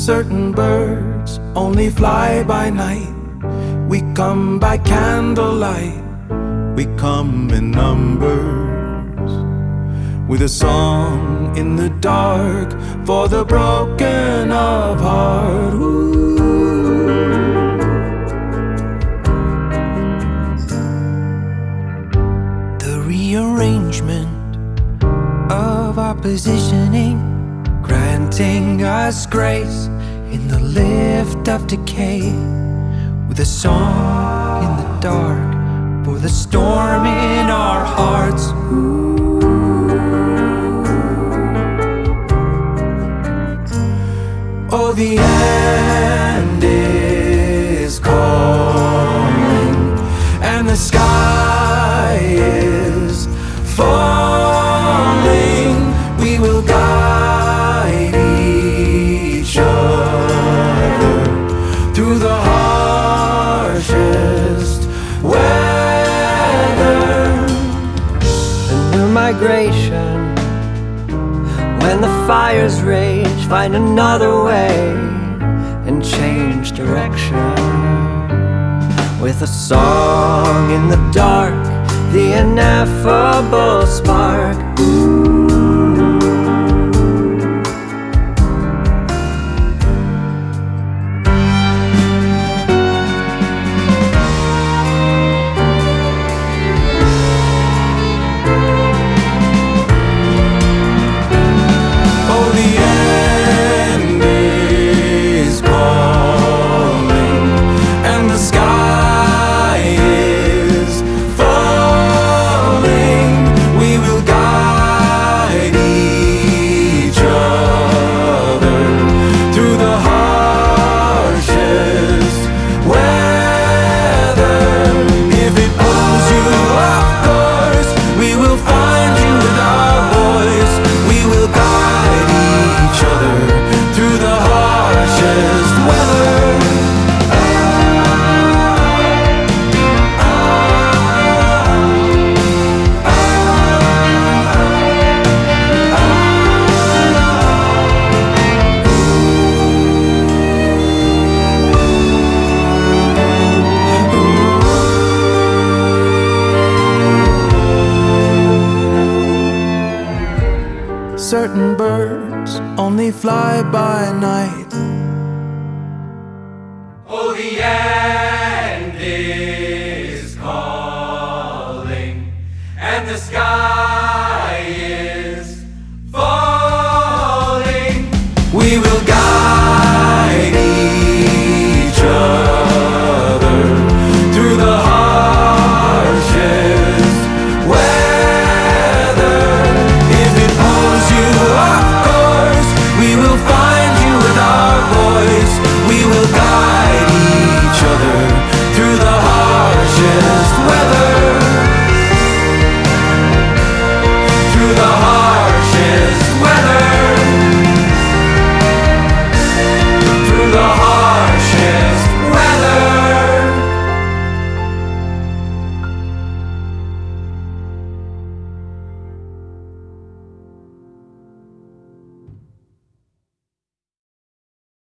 Certain birds only fly by night. We come by candlelight. We come in numbers, with a song in the dark for the broken of heart. Ooh. The rearrangement of our positioning, granting us grace in the lift of decay, with a song in the dark for the storm in our hearts. Oh, the end is calling, and the sky is falling. We will guide each other through the harshest weather. A new migration, when the fires rage, find another way and change direction. With a song in the dark, the ineffable spark. Certain birds only fly by night. Oh, the end.